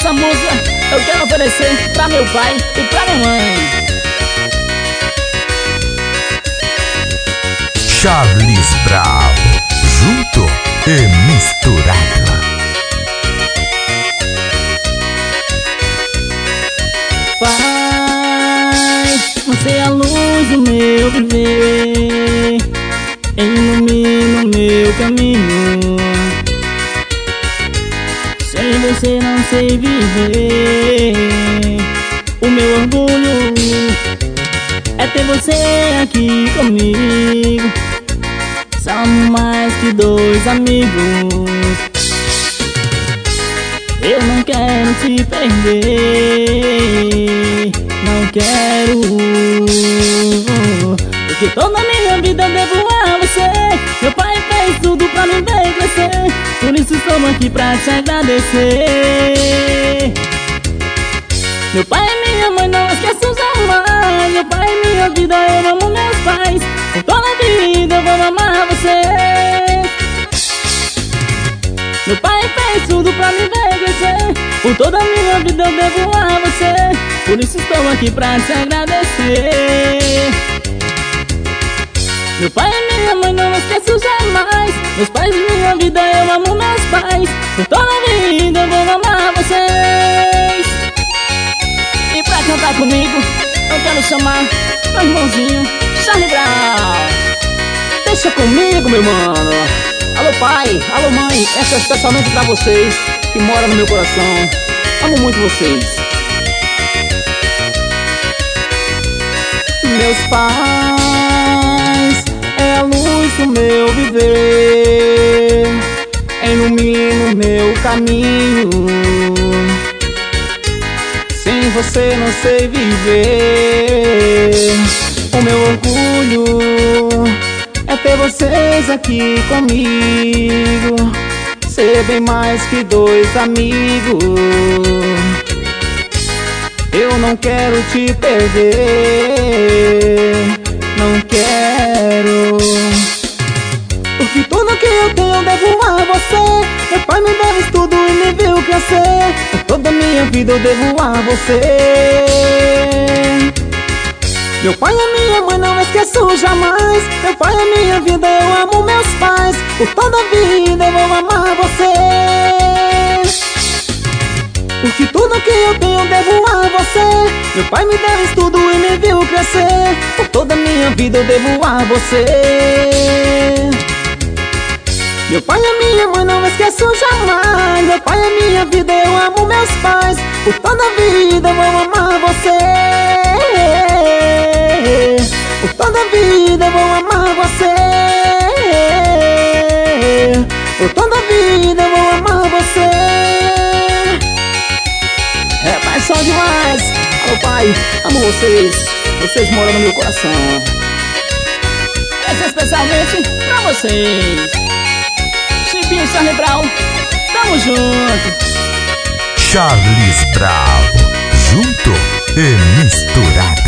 Essa música eu quero oferecer pra meu pai e pra minha mãe. Charles Brown, junto e misturado. Pai, você é a luz do meu viver, ilumina o meu caminho. Sem você não sei viver. O meu orgulho é ter você aqui comigo. Somos mais que dois amigos. Eu não quero te perder, não quero, porque toda a minha vida eu devo a você. Meu pai fez tudo pra me ver crescer, por isso estou aqui pra te agradecer. Meu pai e minha mãe não esqueço jamais. Meu pai e minha vida, eu amo meus pais. Por toda a vida eu vou amar vocês. Meu pai fez tudo pra me ver crescer, por toda a minha vida eu devo a você. Por isso estou aqui pra te agradecer. Meu pai e minha mãe não esqueço jamais. Meus pais e minha vida, eu amo meus pais. Por toda a vida eu vou amar vocês. E pra cantar comigo, eu quero chamar meu irmãozinho Charles Brown. Deixa comigo, meu mano. Alô pai, alô mãe, essa é especialmente pra vocês que moram no meu coração. Amo muito vocês. Meus pais é a luz do meu viver, ilumina o meu caminho. Sem você não sei viver. O meu orgulho é ter vocês aqui comigo, ser bem mais que dois amigos. Eu não quero te perder, não quero, porque tudo que eu tenho eu devo a você. Meu pai me deu estudo e me viu crescer, por toda a minha vida eu devo a você. Meu pai e minha mãe não esqueço jamais. Meu pai e minha vida, eu amo meus pais. Por toda a vida eu vou amar você, porque tudo que eu tenho eu devo a você. Meu pai me deu estudo e me viu crescer, por toda a minha vida eu devo a você. Meu pai e minha mãe não esqueço jamais. Meu pai e minha vida, eu amo meus pais. Por toda a vida eu vou amar você, por toda a vida eu vou amar você, por toda a vida eu vou amar você. É paixão demais. Alô pai, amo vocês. Vocês moram no meu coração. Essa é especialmente pra vocês. Chipinho Charles Brown, tamo junto. Charles Brown, junto e misturado.